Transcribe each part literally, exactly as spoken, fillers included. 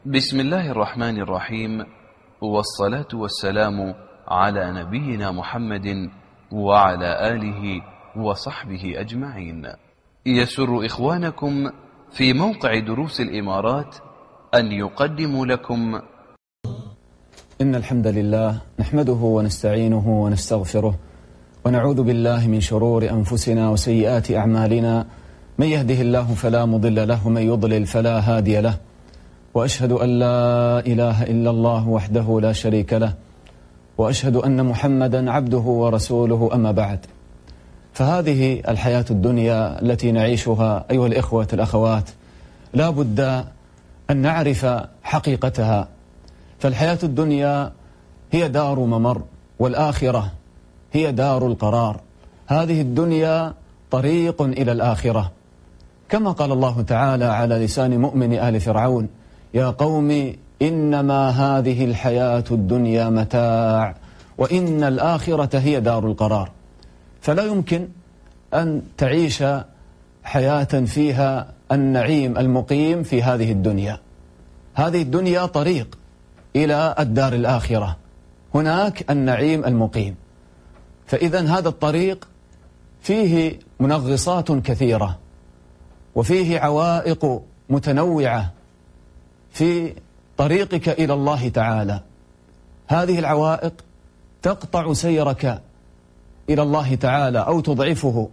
بسم الله الرحمن الرحيم، والصلاة والسلام على نبينا محمد وعلى آله وصحبه أجمعين. يسر إخوانكم في موقع دروس الإمارات أن يقدموا لكم إن الحمد لله نحمده ونستعينه ونستغفره ونعوذ بالله من شرور أنفسنا وسيئات أعمالنا، من يهده الله فلا مضل له ومن يضلل فلا هادي له، وأشهد أن لا إله إلا الله وحده لا شريك له، وأشهد أن محمدا عبده ورسوله. أما بعد، فهذه الحياة الدنيا التي نعيشها أيها الإخوة الأخوات لا بد أن نعرف حقيقتها. فالحياة الدنيا هي دار ممر، والآخرة هي دار القرار. هذه الدنيا طريق إلى الآخرة، كما قال الله تعالى على لسان مؤمن آل فرعون: يا قوم إنما هذه الحياة الدنيا متاع وإن الآخرة هي دار القرار. فلا يمكن أن تعيش حياة فيها النعيم المقيم في هذه الدنيا. هذه الدنيا طريق إلى الدار الآخرة، هناك النعيم المقيم. فإذا هذا الطريق فيه منغصات كثيرة، وفيه عوائق متنوعة في طريقك إلى الله تعالى. هذه العوائق تقطع سيرك إلى الله تعالى أو تضعفه.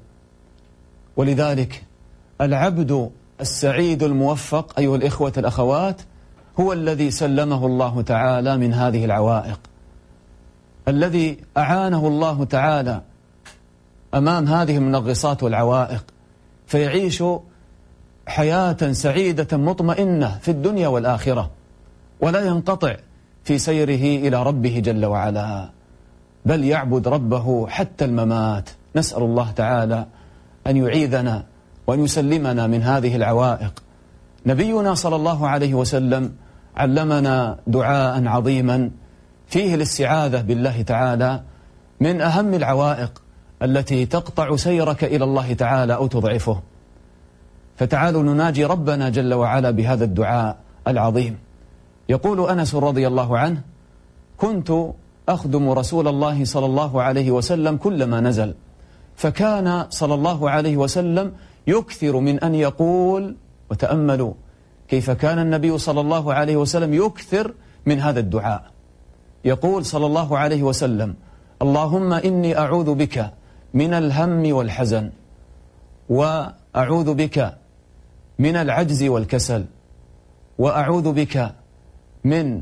ولذلك العبد السعيد الموفق أيها الإخوة الأخوات هو الذي سلمه الله تعالى من هذه العوائق، الذي أعانه الله تعالى أمام هذه المنغصات والعوائق، فيعيش حياة سعيدة مطمئنة في الدنيا والآخرة، ولا ينقطع في سيره إلى ربه جل وعلا، بل يعبد ربه حتى الممات. نسأل الله تعالى أن يعيذنا وأن يسلمنا من هذه العوائق. نبينا صلى الله عليه وسلم علمنا دعاء عظيما فيه الاستعاذة بالله تعالى من أهم العوائق التي تقطع سيرك إلى الله تعالى أو تضعفه. فتعالوا نناجي ربنا جل وعلا بهذا الدعاء العظيم. يقول أنس رضي الله عنه: كنت أخدم رسول الله صلى الله عليه وسلم كلما نزل، فكان صلى الله عليه وسلم يكثر من أن يقول، وتأملوا كيف كان النبي صلى الله عليه وسلم يكثر من هذا الدعاء. يقول صلى الله عليه وسلم: اللهم إني أعوذ بك من الهم والحزن، وأعوذ بك من العجز والكسل، وأعوذ بك من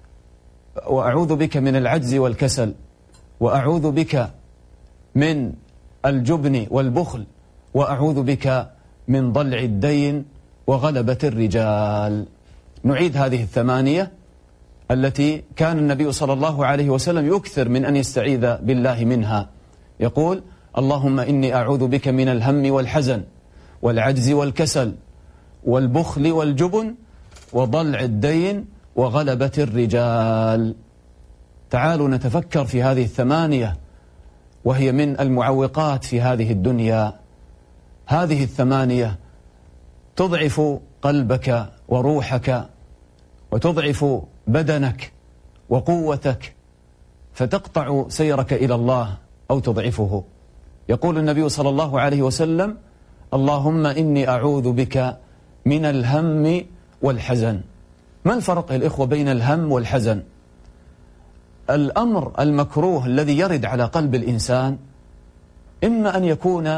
وأعوذ بك من العجز والكسل، وأعوذ بك من الجبن والبخل، وأعوذ بك من ضلع الدين وغلبة الرجال. نعيد هذه الثمانية التي كان النبي صلى الله عليه وسلم يكثر من أن يستعيذ بالله منها. يقول: اللهم إني أعوذ بك من الهم والحزن والعجز والكسل والبخل والجبن وضلع الدين وغلبة الرجال. تعالوا نتفكر في هذه الثمانية، وهي من المعوقات في هذه الدنيا. هذه الثمانية تضعف قلبك وروحك، وتضعف بدنك وقوتك، فتقطع سيرك إلى الله أو تضعفه. يقول النبي صلى الله عليه وسلم: اللهم إني أعوذ بك من الهم والحزن. ما الفرق الإخوة بين الهم والحزن؟ الأمر المكروه الذي يرد على قلب الإنسان إما أن يكون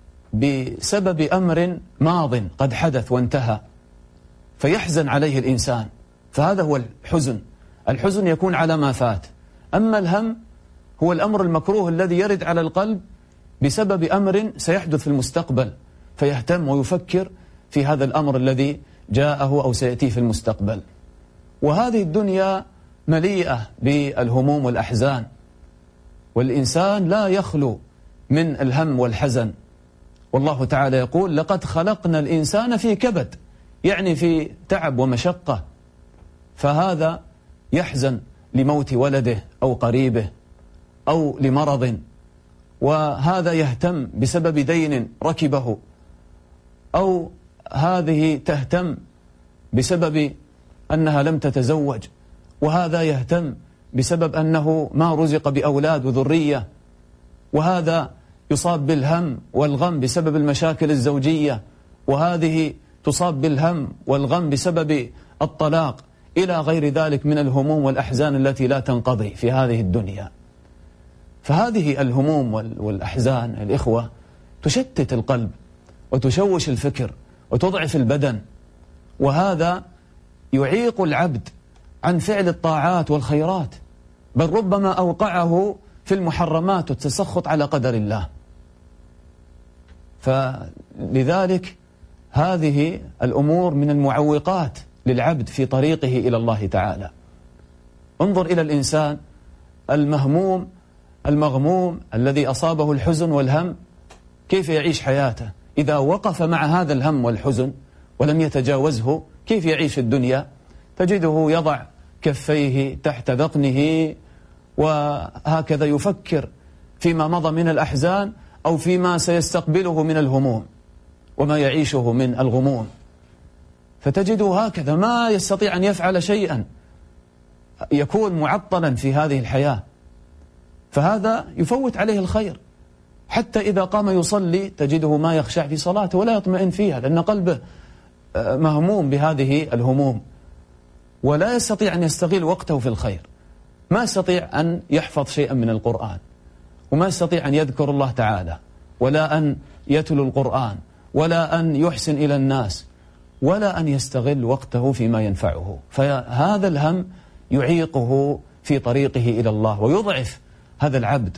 بسبب أمر ماض قد حدث وانتهى فيحزن عليه الإنسان، فهذا هو الحزن. الحزن يكون على ما فات. أما الهم هو الأمر المكروه الذي يرد على القلب بسبب أمر سيحدث في المستقبل، فيهتم ويفكر في هذا الأمر الذي جاءه أو سيأتي في المستقبل. وهذه الدنيا مليئة بالهموم والأحزان، والإنسان لا يخلو من الهم والحزن. والله تعالى يقول: لقد خلقنا الإنسان في كبد، يعني في تعب ومشقة. فهذا يحزن لموت ولده أو قريبه أو لمرض، وهذا يهتم بسبب دين ركبه، أو هذه تهتم بسبب أنها لم تتزوج، وهذا يهتم بسبب أنه ما رزق بأولاد وذرية، وهذا يصاب بالهم والغم بسبب المشاكل الزوجية، وهذه تصاب بالهم والغم بسبب الطلاق، إلى غير ذلك من الهموم والأحزان التي لا تنقضي في هذه الدنيا. فهذه الهموم والأحزان الإخوة تشتت القلب وتشوش الفكر وتضعف البدن، وهذا يعيق العبد عن فعل الطاعات والخيرات، بل ربما أوقعه في المحرمات والتسخط على قدر الله. فلذلك هذه الأمور من المعوقات للعبد في طريقه إلى الله تعالى. انظر إلى الإنسان المهموم المغموم الذي أصابه الحزن والهم، كيف يعيش حياته إذا وقف مع هذا الهم والحزن ولم يتجاوزه؟ كيف يعيش الدنيا؟ تجده يضع كفيه تحت ذقنه وهكذا يفكر فيما مضى من الأحزان أو فيما سيستقبله من الهموم وما يعيشه من الغموم، فتجده هكذا ما يستطيع أن يفعل شيئا، يكون معطلا في هذه الحياة، فهذا يفوت عليه الخير. حتى إذا قام يصلي تجده ما يخشع في صلاته ولا يطمئن فيها، لأن قلبه مهموم بهذه الهموم، ولا يستطيع أن يستغل وقته في الخير، ما يستطيع أن يحفظ شيئا من القرآن، وما يستطيع أن يذكر الله تعالى، ولا أن يتلو القرآن، ولا أن يحسن إلى الناس، ولا أن يستغل وقته فيما ينفعه. فهذا الهم يعيقه في طريقه إلى الله ويضعف هذا العبد.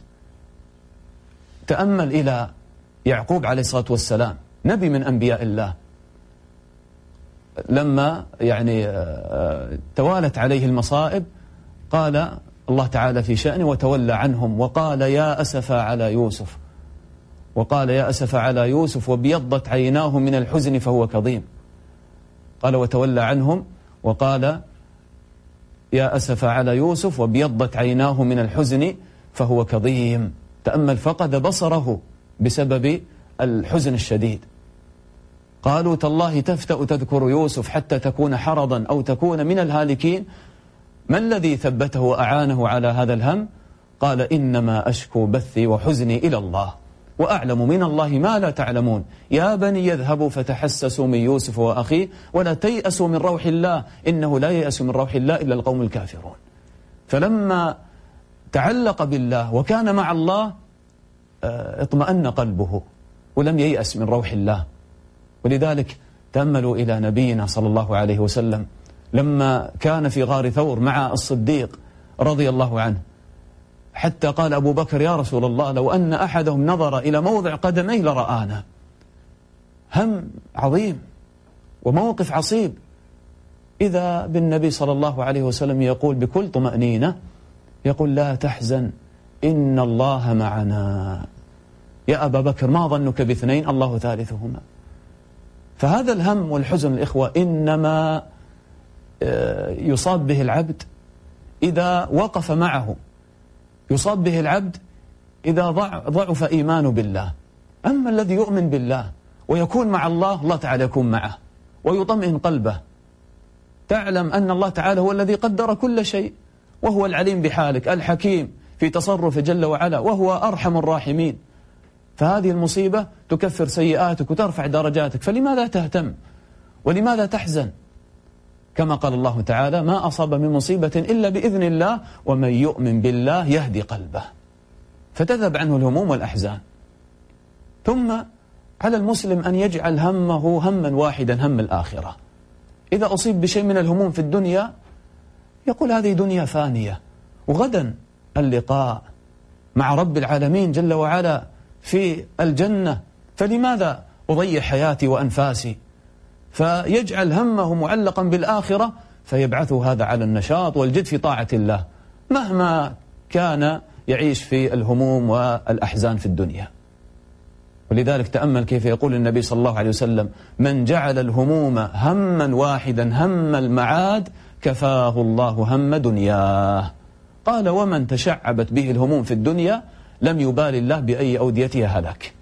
تأمل إلى يعقوب عليه الصلاة والسلام، نبي من أنبياء الله، لما يعني توالت عليه المصائب قال الله تعالى في شأنه وتولى عنهم وقال يا أسف على يوسف، وقال يا أسف على يوسف وابيضت عيناه من الحزن فهو كظيم. قال وتولى عنهم وقال يا أسف على يوسف وابيضت عيناه من الحزن فهو كظيم. تأمل، فقد بصره بسبب الحزن الشديد. قالوا تالله تفتأ تذكر يوسف حتى تكون حرضا أو تكون من الهالكين. ما الذي ثبته وأعانه على هذا الهم؟ قال إنما أشكو بثي وحزني إلى الله وأعلم من الله ما لا تعلمون يا بني يذهبوا فتحسسوا من يوسف وأخيه ولا تيأسوا من روح الله إنه لا ييأس من روح الله إلا القوم الكافرون. فلما تعلق بالله وكان مع الله اطمأن قلبه ولم ييأس من روح الله. ولذلك تأملوا إلى نبينا صلى الله عليه وسلم لما كان في غار ثور مع الصديق رضي الله عنه، حتى قال أبو بكر يا رسول الله لو أن أحدهم نظر إلى موضع قدميه لرآنا. هم عظيم وموقف عصيب، إذا بالنبي صلى الله عليه وسلم يقول بكل طمأنينة، يقول لا تحزن إن الله معنا. يا أبا بكر ما ظنك باثنين الله ثالثهما. فهذا الهم والحزن الإخوة إنما يصاب به العبد إذا وقف معه، يصاب به العبد إذا ضعف إيمانه بالله. أما الذي يؤمن بالله ويكون مع الله، الله تعالى يكون معه ويطمئن قلبه. تعلم أن الله تعالى هو الذي قدر كل شيء، وهو العليم بحالك الحكيم في تصرفه جل وعلا، وهو أرحم الراحمين. فهذه المصيبة تكفر سيئاتك وترفع درجاتك، فلماذا تهتم ولماذا تحزن؟ كما قال الله تعالى ما أصاب من مصيبة إلا بإذن الله ومن يؤمن بالله يهدي قلبه، فتذهب عنه الهموم والأحزان. ثم على المسلم أن يجعل همه هما واحدا، هم الآخرة. إذا أصيب بشيء من الهموم في الدنيا يقول هذه دنيا فانية، وغدا اللقاء مع رب العالمين جل وعلا في الجنة، فلماذا أضيع حياتي وأنفاسي؟ فيجعل همه معلقا بالآخرة، فيبعثه هذا على النشاط والجد في طاعة الله مهما كان يعيش في الهموم والأحزان في الدنيا. ولذلك تأمل كيف يقول النبي صلى الله عليه وسلم من جعل الهموم هما واحدا هم المعاد كفاه الله هم دنياه. قال ومن تشعبت به الهموم في الدنيا لم يبال الله بأي أوديتها هلك.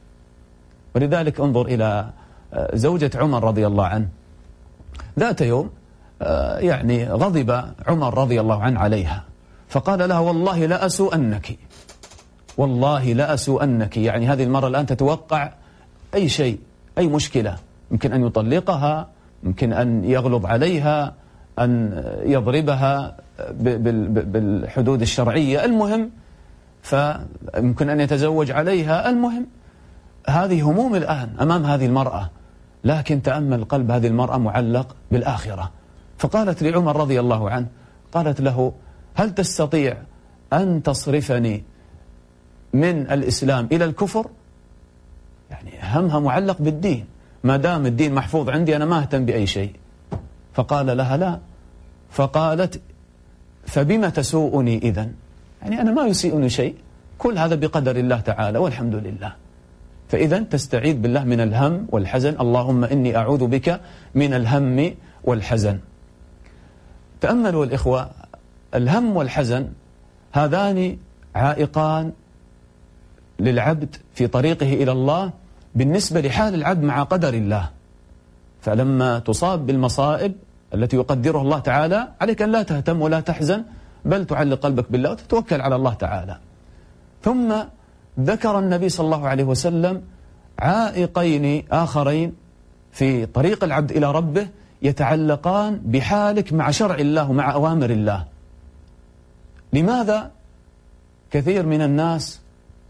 ولذلك انظر إلى زوجة عمر رضي الله عنه، ذات يوم يعني غضب عمر رضي الله عنه عليها، فقال لها والله لا أسوءنك، والله لا أسوءنك، يعني هذه المرة الآن تتوقع أي شيء، أي مشكلة، يمكن أن يطلقها، يمكن أن يغلظ عليها، أن يضربها بالحدود الشرعية، المهم فيمكن أن يتزوج عليها، المهم هذه هموم الآن أمام هذه المرأة. لكن تأمل قلب هذه المرأة معلق بالآخرة، فقالت لعمر رضي الله عنه، قالت له هل تستطيع أن تصرفني من الإسلام إلى الكفر؟ يعني همها معلق بالدين، ما دام الدين محفوظ عندي أنا ما أهتم بأي شيء. فقال لها لا، فقالت فبما تسوءني إذن؟ يعني أنا ما يسيئني شيء، كل هذا بقدر الله تعالى والحمد لله. فإذا تستعيذ بالله من الهم والحزن، اللهم إني أعوذ بك من الهم والحزن. تأملوا الإخوة، الهم والحزن هذان عائقان للعبد في طريقه إلى الله بالنسبة لحال العبد مع قدر الله. فلما تصاب بالمصائب التي يقدرها الله تعالى عليك أن لا تهتم ولا تحزن، بل تعلق قلبك بالله وتتوكل على الله تعالى. ثم ذكر النبي صلى الله عليه وسلم عائقين آخرين في طريق العبد إلى ربه يتعلقان بحالك مع شرع الله ومع أوامر الله. لماذا كثير من الناس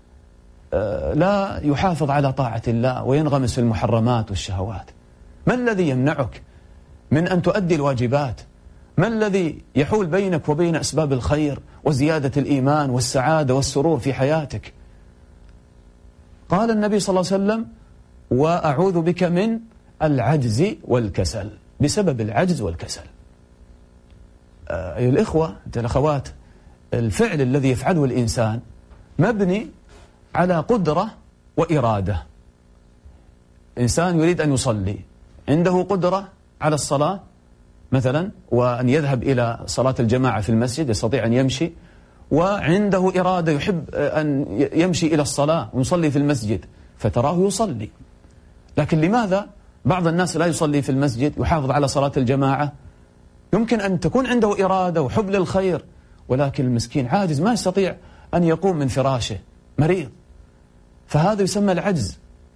لا يحافظ على طاعة الله وينغمس في المحرمات والشهوات؟ ما الذي يمنعك من أن تؤدي الواجبات؟ ما الذي يحول بينك وبين أسباب الخير وزيادة الإيمان والسعادة والسرور في حياتك؟ قال النبي صلى الله عليه وسلم وأعوذ بك من العجز والكسل، بسبب العجز والكسل. أيها الإخوة الأخوات، الفعل الذي يفعله الإنسان مبني على قدرة وإرادة. إنسان يريد أن يصلي، عنده قدرة على الصلاة مثلا وأن يذهب إلى صلاة الجماعة في المسجد، يستطيع أن يمشي، وعنده إرادة يحب أن يمشي إلى الصلاة ويصلي في المسجد، فتراه يصلي. لكن لماذا بعض الناس لا يصلي في المسجد، يحافظ على صلاة الجماعة؟ يمكن أن تكون عنده إرادة وحب للخير، ولكن المسكين عاجز، ما يستطيع أن يقوم من فراشه، مريض. فهذا يسمى العجز،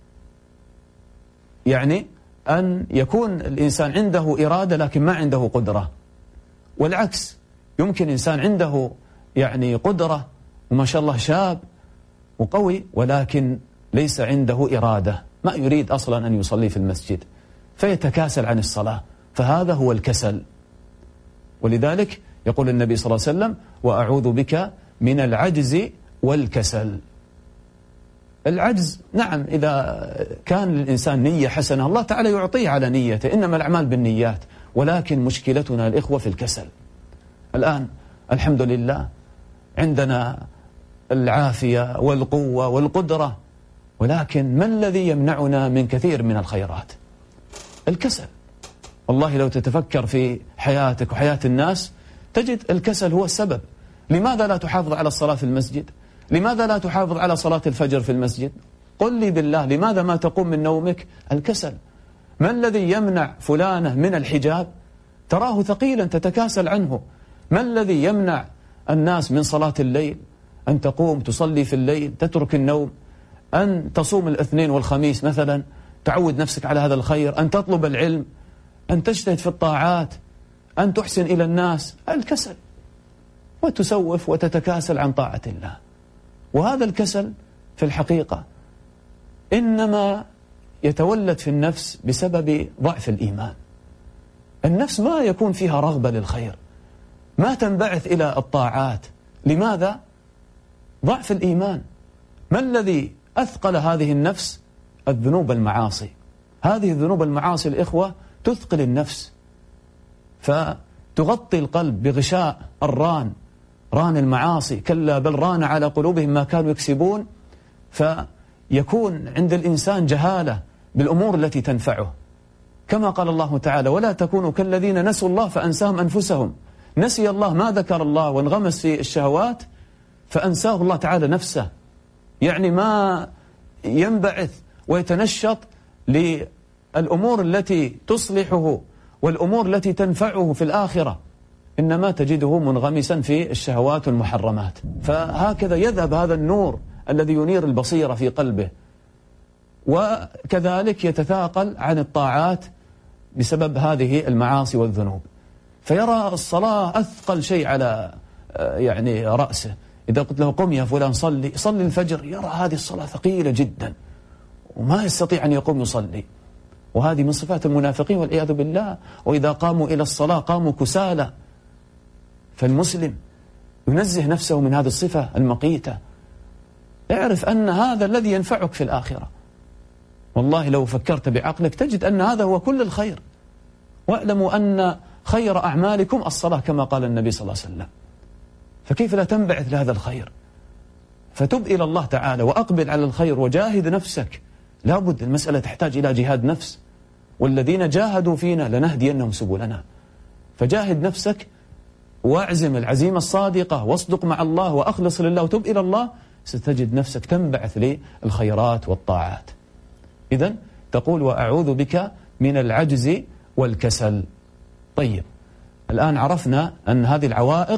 يعني أن يكون الإنسان عنده إرادة لكن ما عنده قدرة. والعكس، يمكن إنسان عنده يعني قدرة وما شاء الله شاب وقوي، ولكن ليس عنده إرادة، ما يريد أصلا أن يصلي في المسجد، فيتكاسل عن الصلاة، فهذا هو الكسل. ولذلك يقول النبي صلى الله عليه وسلم وأعوذ بك من العجز والكسل. العجز نعم إذا كان للإنسان نية حسنة الله تعالى يعطيه على نيته، إنما الأعمال بالنيات، ولكن مشكلتنا الإخوة في الكسل. الآن الحمد لله عندنا العافية والقوة والقدرة، ولكن ما الذي يمنعنا من كثير من الخيرات؟ الكسل. والله لو تتفكر في حياتك وحياة الناس تجد الكسل هو السبب. لماذا لا تحافظ على الصلاة في المسجد؟ لماذا لا تحافظ على صلاة الفجر في المسجد؟ قل لي بالله، لماذا ما تقوم من نومك؟ الكسل. ما الذي يمنع فلانة من الحجاب؟ تراه ثقيلا تتكاسل عنه. ما الذي يمنع الناس من صلاة الليل؟ أن تقوم تصلي في الليل، تترك النوم، أن تصوم الاثنين والخميس مثلا، تعود نفسك على هذا الخير، أن تطلب العلم، أن تجتهد في الطاعات، أن تحسن إلى الناس. الكسل، وتسوف وتتكاسل عن طاعة الله. وهذا الكسل في الحقيقة إنما يتولد في النفس بسبب ضعف الإيمان. النفس ما يكون فيها رغبة للخير، ما تنبعث إلى الطاعات. لماذا؟ ضعف الإيمان. ما الذي أثقل هذه النفس؟ الذنوب المعاصي. هذه الذنوب المعاصي الإخوة تثقل النفس، فتغطي القلب بغشاء الران، ران المعاصي. كلا بل ران على قلوبهم ما كانوا يكسبون. فيكون عند الإنسان جهالة بالأمور التي تنفعه، كما قال الله تعالى ولا تكونوا كالذين نسوا الله فأنساهم أنفسهم. نسي الله، ما ذكر الله وانغمس في الشهوات فأنساه الله تعالى نفسه، يعني ما ينبعث ويتنشط للأمور التي تصلحه والأمور التي تنفعه في الآخرة إنما تجده منغمسا في الشهوات والمحرمات. فهكذا يذهب هذا النور الذي ينير البصيرة في قلبه، وكذلك يتثاقل عن الطاعات بسبب هذه المعاصي والذنوب، فيرى الصلاة أثقل شيء على يعني رأسه. إذا قلت له قم يا فلان صلي صلي الفجر، يرى هذه الصلاة ثقيلة جدا وما يستطيع أن يقوم يصلي، وهذه من صفات المنافقين والعياذ بالله. وإذا قاموا إلى الصلاة قاموا كسالى. فالمسلم ينزه نفسه من هذه الصفة المقيتة، اعرف أن هذا الذي ينفعك في الآخرة. والله لو فكرت بعقلك تجد أن هذا هو كل الخير. واعلموا أن خير أعمالكم الصلاة كما قال النبي صلى الله عليه وسلم، فكيف لا تنبعث لهذا الخير؟ فتب إلى الله تعالى وأقبل على الخير وجاهد نفسك. لابد المسألة تحتاج إلى جهاد نفس، والذين جاهدوا فينا لنهدينهم سبلنا. فجاهد نفسك واعزم العزيمة الصادقة واصدق مع الله وأخلص لله وتب إلى الله، ستجد نفسك تنبعث للخيرات والطاعات. إذن تقول وأعوذ بك من العجز والكسل. طيب، الآن عرفنا أن هذه العوائق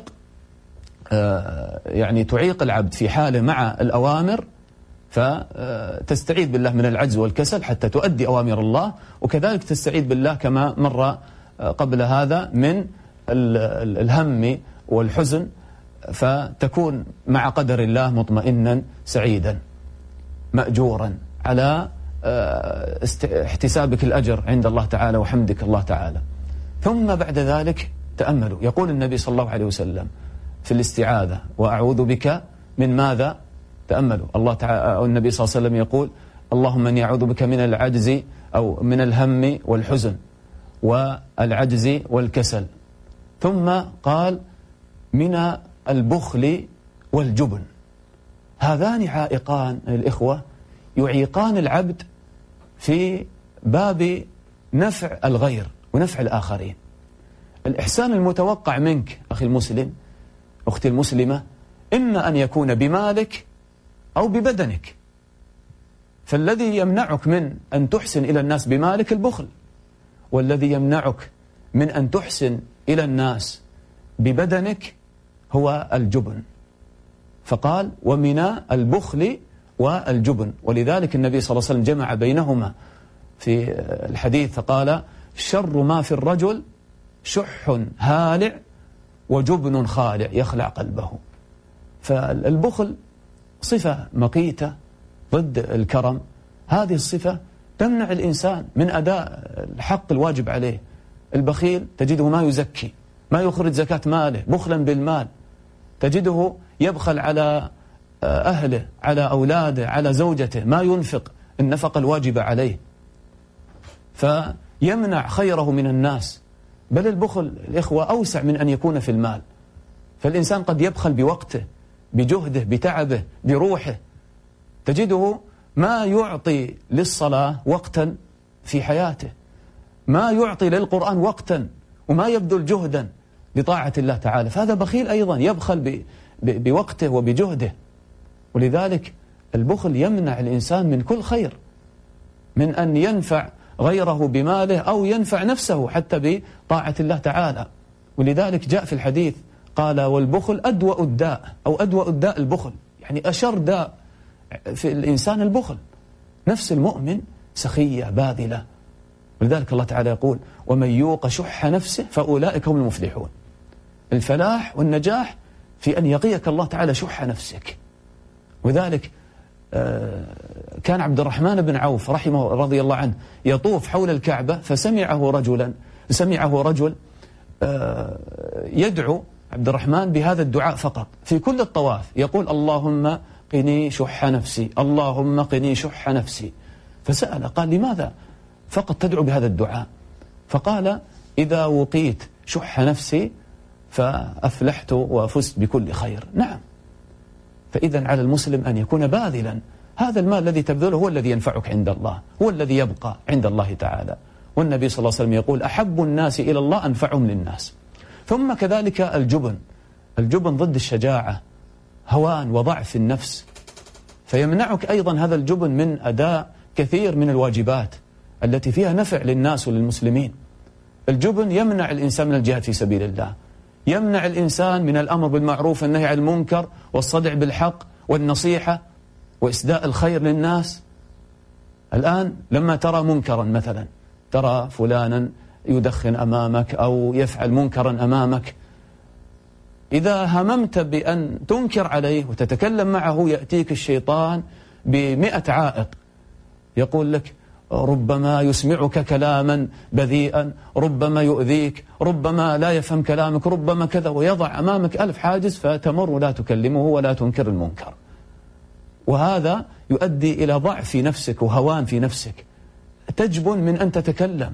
يعني تعيق العبد في حاله مع الأوامر، فتستعيذ بالله من العجز والكسل حتى تؤدي أوامر الله، وكذلك تستعيذ بالله كما مر قبل هذا من الهم والحزن، فتكون مع قدر الله مطمئنا سعيدا مأجورا على احتسابك الأجر عند الله تعالى وحمدك الله تعالى. ثم بعد ذلك تأملوا، يقول النبي صلى الله عليه وسلم في الاستعاذة وأعوذ بك من ماذا؟ تأملوا، الله تعالى النبي صلى الله عليه وسلم يقول اللهم إني أعوذ بك من العجز أو من الهم والحزن والعجز والكسل، ثم قال من البخل والجبن. هذان عائقان الإخوة يعيقان العبد في باب نفع الغير ونفع الآخرين. الإحسان المتوقع منك أخي المسلم أختي المسلمة إما أن يكون بمالك أو ببدنك. فالذي يمنعك من أن تحسن إلى الناس بمالك البخل، والذي يمنعك من أن تحسن إلى الناس ببدنك هو الجبن. فقال ومن البخل والجبن، ولذلك النبي صلى الله عليه وسلم جمع بينهما في الحديث فقال شر ما في الرجل شح هالع وجبن خالع يخلع قلبه. فالبخل صفة مقيتة ضد الكرم، هذه الصفة تمنع الإنسان من أداء الحق الواجب عليه. البخيل تجده ما يزكي، ما يخرج زكاة ماله، بخلا بالمال، تجده يبخل على أهله، على أولاده، على زوجته، ما ينفق النفقة الواجبة عليه، فيمنع خيره من الناس. بل البخل الإخوة أوسع من أن يكون في المال. فالإنسان قد يبخل بوقته، بجهده، بتعبه، بروحه. تجده ما يعطي للصلاة وقتا في حياته، ما يعطي للقرآن وقتا، وما يبذل جهدا لطاعة الله تعالى. فهذا بخيل أيضا، يبخل بوقته وبجهده. ولذلك البخل يمنع الإنسان من كل خير، من أن ينفع غيره بماله أو ينفع نفسه حتى بطاعة الله تعالى. ولذلك جاء في الحديث قال والبخل أدوأ الداء، أو أدوأ الداء البخل، يعني أشر داء في الإنسان البخل. نفس المؤمن سخية باذلة. ولذلك الله تعالى يقول ومن يوق شح نفسه فأولئك هم المفلحون. الفلاح والنجاح في أن يقيك الله تعالى شح نفسك. وذلك كان عبد الرحمن بن عوف رحمه رضي الله عنه يطوف حول الكعبة، فسمعه رجلا سمعه رجل يدعو عبد الرحمن بهذا الدعاء فقط في كل الطواف، يقول اللهم قني شح نفسي، اللهم قني شح نفسي. فسأل قال لماذا فقط تدعو بهذا الدعاء؟ فقال إذا وقيت شح نفسي فأفلحت وفزت بكل خير. نعم، فإذا على المسلم أن يكون باذلا. هذا المال الذي تبذله هو الذي ينفعك عند الله، هو الذي يبقى عند الله تعالى. والنبي صلى الله عليه وسلم يقول أحب الناس إلى الله أنفعهم للناس. ثم كذلك الجبن، الجبن ضد الشجاعة، هوان وضعف النفس، فيمنعك أيضا هذا الجبن من أداء كثير من الواجبات التي فيها نفع للناس وللمسلمين. الجبن يمنع الإنسان من الجهاد في سبيل الله، يمنع الإنسان من الأمر بالمعروف والنهي عن المنكر والصدع بالحق والنصيحة وإسداء الخير للناس. الآن لما ترى منكرا مثلا، ترى فلانا يدخن أمامك أو يفعل منكرا أمامك، إذا هممت بأن تنكر عليه وتتكلم معه يأتيك الشيطان بمئة عائق، يقول لك ربما يسمعك كلاما بذيئا، ربما يؤذيك، ربما لا يفهم كلامك، ربما كذا، ويضع أمامك ألف حاجز فتمر ولا تكلمه ولا تنكر المنكر. وهذا يؤدي إلى ضعف في نفسك وهوان في نفسك، تجبن من أن تتكلم،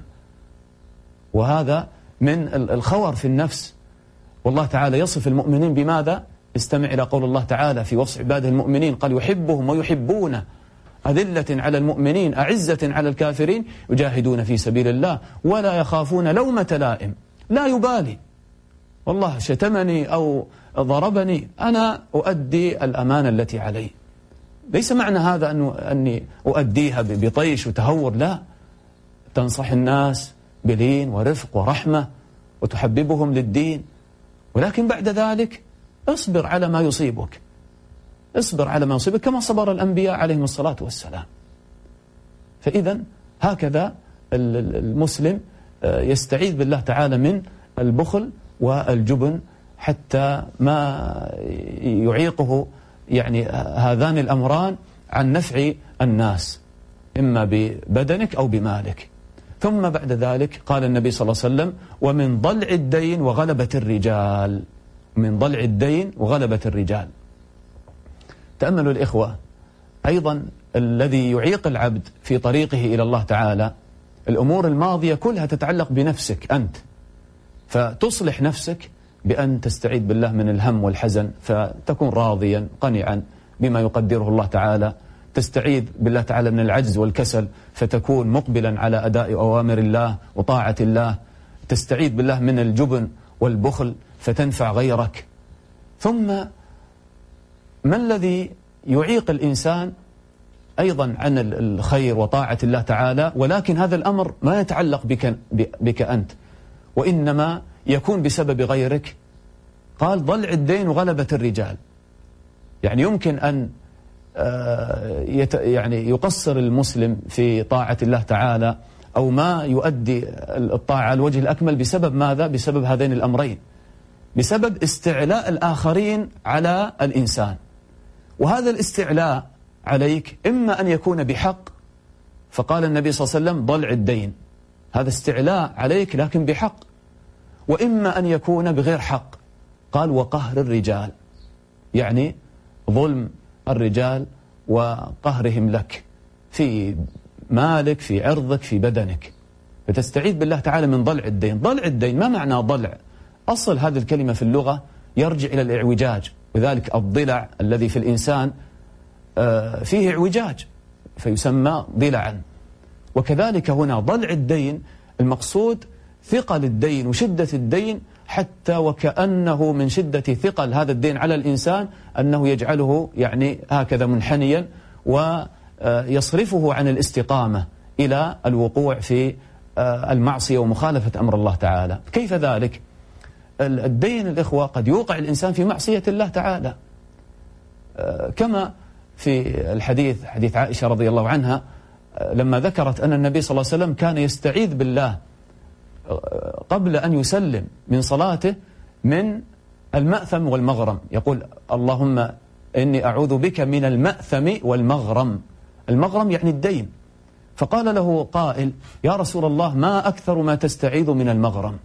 وهذا من الخور في النفس. والله تعالى يصف المؤمنين بماذا؟ استمع إلى قول الله تعالى في وصف عباده المؤمنين، قال يحبهم ويحبونه، أذلة على المؤمنين أعزة على الكافرين يجاهدون في سبيل الله ولا يخافون لومة لائم. لا يبالي، والله شتمني أو ضربني أنا أؤدي الأمانة التي علي. ليس معنى هذا أنه أني أؤديها بطيش وتهور، لا، تنصح الناس بلين ورفق ورحمة وتحببهم للدين، ولكن بعد ذلك اصبر على ما يصيبك، اصبر على ما يصيبك كما صبر الأنبياء عليهم الصلاة والسلام. فإذا هكذا المسلم يستعيذ بالله تعالى من البخل والجبن حتى ما يعيقه يعني هذان الأمران عن نفع الناس، إما ببدنك أو بمالك. ثم بعد ذلك قال النبي صلى الله عليه وسلم ومن ضلع الدين وغلبة الرجال، من ضلع الدين وغلبة الرجال. تأملوا الإخوة، أيضا الذي يعيق العبد في طريقه إلى الله تعالى الأمور الماضية كلها تتعلق بنفسك أنت، فتصلح نفسك بأن تستعيذ بالله من الهم والحزن فتكون راضيا قنعا بما يقدره الله تعالى، تستعيذ بالله تعالى من العجز والكسل فتكون مقبلا على أداء أوامر الله وطاعة الله، تستعيذ بالله من الجبن والبخل فتنفع غيرك. ثم ما الذي يعيق الإنسان أيضا عن الخير وطاعة الله تعالى، ولكن هذا الأمر ما يتعلق بك, بك أنت وإنما يكون بسبب غيرك؟ قال ضلع الدين وغلبة الرجال. يعني يمكن أن يعني يقصر المسلم في طاعة الله تعالى أو ما يؤدي الطاعة على الوجه الأكمل بسبب ماذا؟ بسبب هذين الأمرين، بسبب استعلاء الآخرين على الإنسان. وهذا الاستعلاء عليك إما أن يكون بحق، فقال النبي صلى الله عليه وسلم ضلع الدين، هذا استعلاء عليك لكن بحق، وإما أن يكون بغير حق، قال وقهر الرجال، يعني ظلم الرجال وقهرهم لك في مالك في عرضك في بدنك، فتستعيذ بالله تعالى من ضلع الدين. ضلع الدين ما معنى ضلع؟ أصل هذه الكلمة في اللغة يرجع إلى الإعوجاج، وذلك الضلع الذي في الإنسان فيه إعوجاج فيسمى ضلعا. وكذلك هنا ضلع الدين المقصود ثقل الدين وشدة الدين، حتى وكأنه من شدة ثقل هذا الدين على الإنسان أنه يجعله يعني هكذا منحنيا ويصرفه عن الاستقامة إلى الوقوع في المعصية ومخالفة أمر الله تعالى. كيف ذلك؟ الدين الإخوة قد يوقع الإنسان في معصية الله تعالى، كما في الحديث حديث عائشة رضي الله عنها لما ذكرت أن النبي صلى الله عليه وسلم كان يستعيذ بالله قبل أن يسلم من صلاته من المأثم والمغرم، يقول اللهم إني أعوذ بك من المأثم والمغرم. المغرم يعني الدين. فقال له قائل يا رسول الله ما أكثر ما تستعيذ من المغرم؟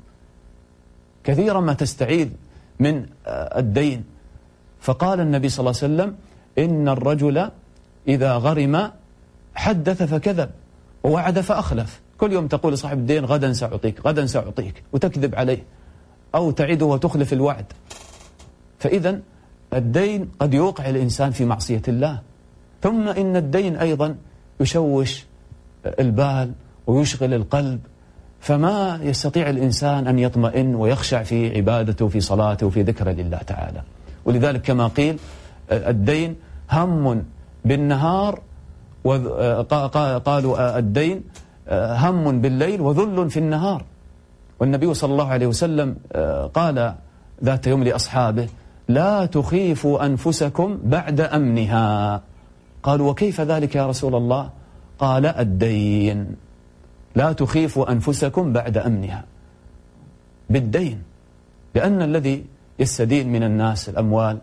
كثيرا ما تستعيذ من الدين. فقال النبي صلى الله عليه وسلم إن الرجل إذا غرم حدث فكذب ووعد فأخلف. كل يوم تقول لصاحب الدين غدا سأعطيك غدا سأعطيك وتكذب عليه، أو تعده وتخلف الوعد. فإذا الدين قد يوقع الإنسان في معصية الله. ثم إن الدين أيضا يشوش البال ويشغل القلب، فما يستطيع الإنسان أن يطمئن ويخشع في عبادته وفي صلاته وفي ذكر لله تعالى. ولذلك كما قيل الدين هم بالنهار، وقالوا الدين هم بالليل وذل في النهار. والنبي صلى الله عليه وسلم قال ذات يوم لأصحابه: لا تخيفوا أنفسكم بعد أمنها. قالوا: وكيف ذلك يا رسول الله؟ قال: الدين. لا تخيفوا أنفسكم بعد أمنها، بالدين، لأن الذي يستدين من الناس الأموال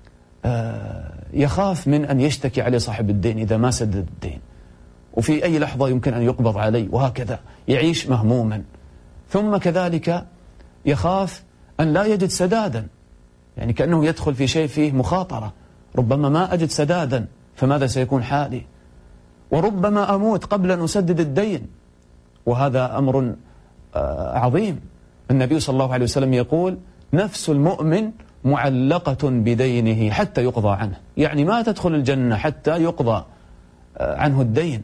يخاف من أن يشتكي عليه صاحب الدين إذا ما سدد الدين، وفي أي لحظة يمكن أن يقبض عليه، وهكذا يعيش مهموما. ثم كذلك يخاف أن لا يجد سدادا، يعني كأنه يدخل في شيء فيه مخاطرة، ربما ما أجد سدادا فماذا سيكون حالي؟ وربما أموت قبل أن أسدد الدين، وهذا أمر عظيم. النبي صلى الله عليه وسلم يقول: نفس المؤمن معلقة بدينه حتى يقضى عنه، يعني ما تدخل الجنة حتى يقضى عنه الدين.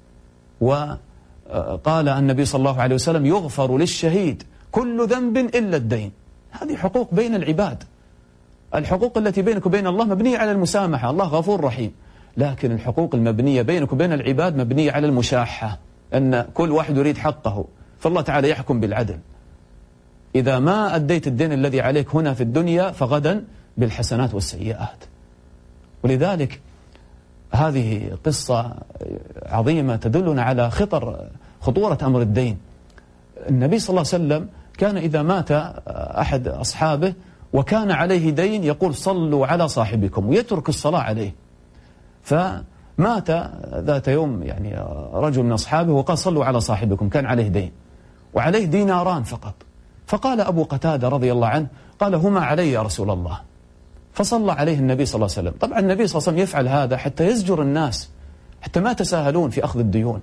وقال النبي صلى الله عليه وسلم: يغفر للشهيد كل ذنب إلا الدين. هذه حقوق بين العباد، الحقوق التي بينك وبين الله مبنية على المسامحة، الله غفور رحيم، لكن الحقوق المبنية بينك وبين العباد مبنية على المشاحة، أن كل واحد يريد حقه، فالله تعالى يحكم بالعدل. إذا ما أديت الدين الذي عليك هنا في الدنيا فغدا بالحسنات والسيئات. ولذلك هذه قصة عظيمة تدلنا على خطر خطورة أمر الدين. النبي صلى الله عليه وسلم كان إذا مات أحد أصحابه وكان عليه دين يقول: صلوا على صاحبكم، ويترك الصلاة عليه. فمات ذات يوم يعني رجل من أصحابه وقال: صلوا على صاحبكم، كان عليه دين وعليه ديناران فقط. فقال أبو قتادة رضي الله عنه: قال: هما علي يا رسول الله. فصلى عليه النبي صلى الله عليه وسلم. طبعا النبي صلى الله عليه وسلم يفعل هذا حتى يزجر الناس، حتى ما تساهلون في أخذ الديون.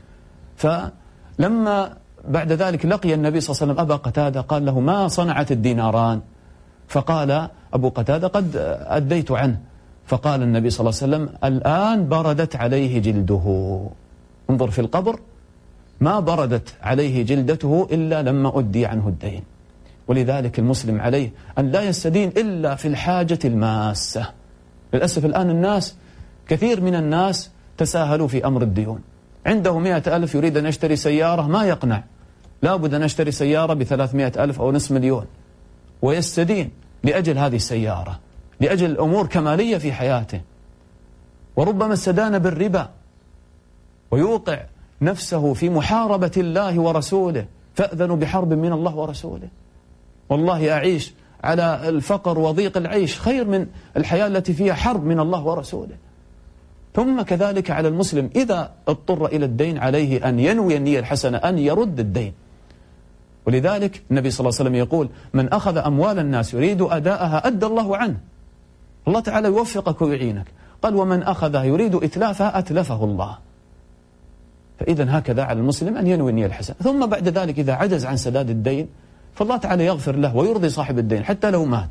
فلما بعد ذلك لقي النبي صلى الله عليه وسلم أبا قتادة قال له: ما صنعت الديناران؟ فقال أبو قتادة: قد أديت عنه. فقال النبي صلى الله عليه وسلم: الآن بردت عليه جلده. انظر في القبر، ما بردت عليه جلدته إلا لما أدي عنه الدين. ولذلك المسلم عليه أن لا يستدين إلا في الحاجة الماسة. للأسف الآن الناس، كثير من الناس تساهلوا في أمر الديون، عنده مئة ألف يريد أن يشتري سيارة ما يقنع، لابد أن أشتري سيارة بثلاثمائة ألف أو نصف مليون، ويستدين لأجل هذه السيارة، لأجل أمور كمالية في حياته. وربما استدان بالربا ويوقع نفسه في محاربة الله ورسوله، فأذنوا بحرب من الله ورسوله. والله أعيش على الفقر وضيق العيش خير من الحياة التي فيها حرب من الله ورسوله. ثم كذلك على المسلم إذا اضطر إلى الدين عليه أن ينوي النية الحسنة أن يرد الدين. ولذلك النبي صلى الله عليه وسلم يقول: من أخذ أموال الناس يريد أداءها أدى الله عنه. الله تعالى يوفقك ويعينك. قال: ومن أخذها يريد إتلافها أتلفه الله. فإذا هكذا على المسلم أن ينوي النية الحسنة. ثم بعد ذلك إذا عجز عن سداد الدين فالله تعالى يغفر له ويرضي صاحب الدين حتى لو مات.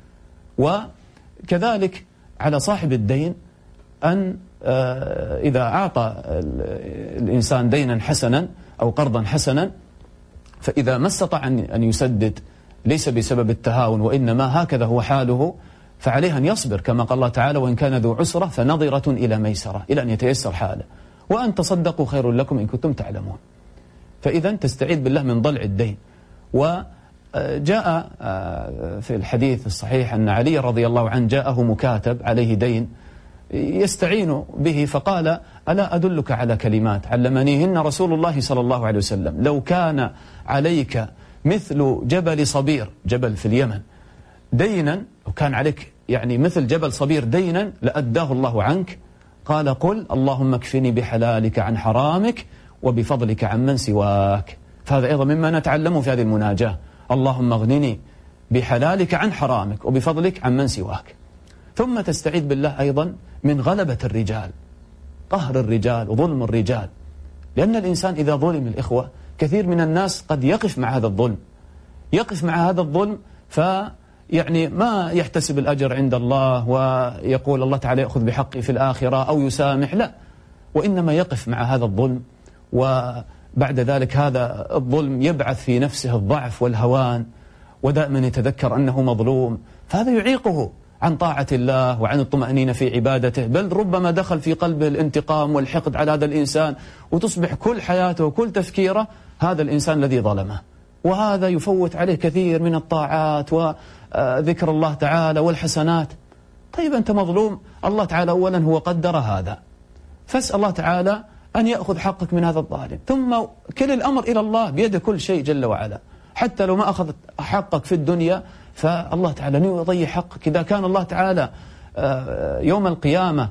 وكذلك على صاحب الدين أن إذا أعطى الإنسان دينا حسنا أو قرضا حسنا، فإذا ما استطاع أن يسدد ليس بسبب التهاون وإنما هكذا هو حاله، فعليه أن يصبر كما قال الله تعالى: وإن كان ذو عسرة فنظرة إلى ميسرة، إلى أن يتيسر حاله، وأن تصدقوا خير لكم إن كنتم تعلمون. فإذا تستعيذ بالله من ضلع الدين. وجاء في الحديث الصحيح أن علي رضي الله عنه جاءه مكاتب عليه دين يستعين به، فقال: ألا أدلك على كلمات علمنيهن رسول الله صلى الله عليه وسلم، لو كان عليك مثل جبل صبير، جبل في اليمن، دينا، وكان عليك يعني مثل جبل صبير دينا لأداه الله عنك. قال: قل اللهم اكفني بحلالك عن حرامك وبفضلك عمن سواك. فهذا أيضا مما نتعلمه في هذه المناجاة: اللهم اغنني بحلالك عن حرامك وبفضلك عمن سواك. ثم تستعيذ بالله أيضا من غلبة الرجال، قهر الرجال وظلم الرجال، لأن الإنسان إذا ظلم الإخوة كثير من الناس قد يقف مع هذا الظلم، يقف مع هذا الظلم فيعني ما يحتسب الأجر عند الله ويقول الله تعالى يأخذ بحقي في الآخرة أو يسامح، لا، وإنما يقف مع هذا الظلم، وبعد ذلك هذا الظلم يبعث في نفسه الضعف والهوان، ودائما يتذكر أنه مظلوم، فهذا يعيقه عن طاعة الله وعن الطمأنينة في عبادته، بل ربما دخل في قلبه الانتقام والحقد على هذا الإنسان، وتصبح كل حياته وكل تفكيره هذا الإنسان الذي ظلمه، وهذا يفوت عليه كثير من الطاعات وذكر الله تعالى والحسنات. طيب أنت مظلوم، الله تعالى أولا هو قدر هذا، فاسأل الله تعالى أن يأخذ حقك من هذا الظالم، ثم كل الأمر إلى الله، بيده كل شيء جل وعلا. حتى لو ما أخذ حقك في الدنيا فالله تعالى لن يضيع حقك. إذا كان الله تعالى يوم القيامة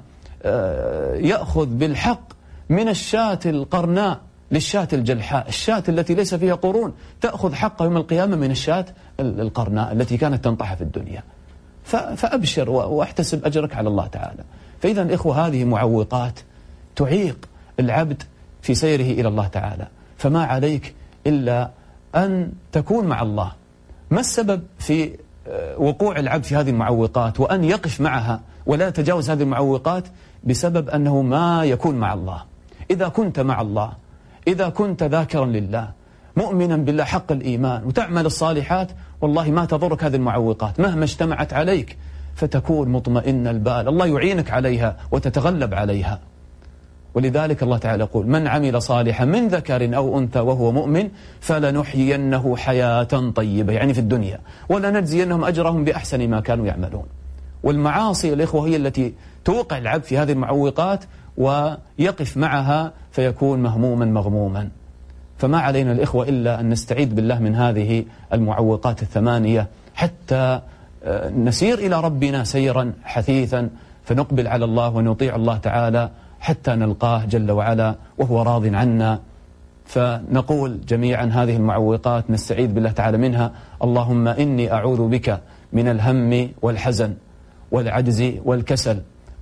يأخذ بالحق من الشاة القرناء للشاة الجلحاء، الشاة التي ليس فيها قرون تأخذ حقها يوم القيامة من الشاة القرناء التي كانت تنطحها في الدنيا، فأبشر واحتسب أجرك على الله تعالى. فإذا الإخوة هذه معوقات تعيق العبد في سيره إلى الله تعالى، فما عليك إلا أن تكون مع الله. ما السبب في وقوع العبد في هذه المعوقات وأن يقف معها ولا يتجاوز هذه المعوقات؟ بسبب أنه ما يكون مع الله. إذا كنت مع الله، إذا كنت ذاكرا لله مؤمنا بالله حق الإيمان وتعمل الصالحات، والله ما تضرك هذه المعوقات مهما اجتمعت عليك، فتكون مطمئن البال، الله يعينك عليها وتتغلب عليها. ولذلك الله تعالى يقول: من عمل صالحا من ذكر أو أنثى وهو مؤمن فلنحيينه حياة طيبة، يعني في الدنيا، ولنجزينهم أجرهم بأحسن ما كانوا يعملون. والمعاصي الإخوة هي التي توقع العبد في هذه المعوقات ويقف معها فيكون مهموما مغموما. فما علينا الإخوة إلا أن نستعيذ بالله من هذه المعوقات الثمانية حتى نسير إلى ربنا سيرا حثيثا، فنقبل على الله ونطيع الله تعالى حتى نلقاه جل وعلا وهو راض عنا. فنقول جميعا هذه المعوقات نستعيذ بالله تعالى منها: اللهم إني أعوذ بك من الهم والحزن والعجز والكسل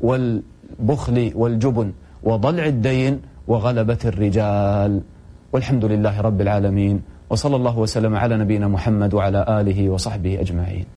والبخل والجبن وضلع الدين وغلبة الرجال. والحمد لله رب العالمين، وصلى الله وسلم على نبينا محمد وعلى آله وصحبه أجمعين.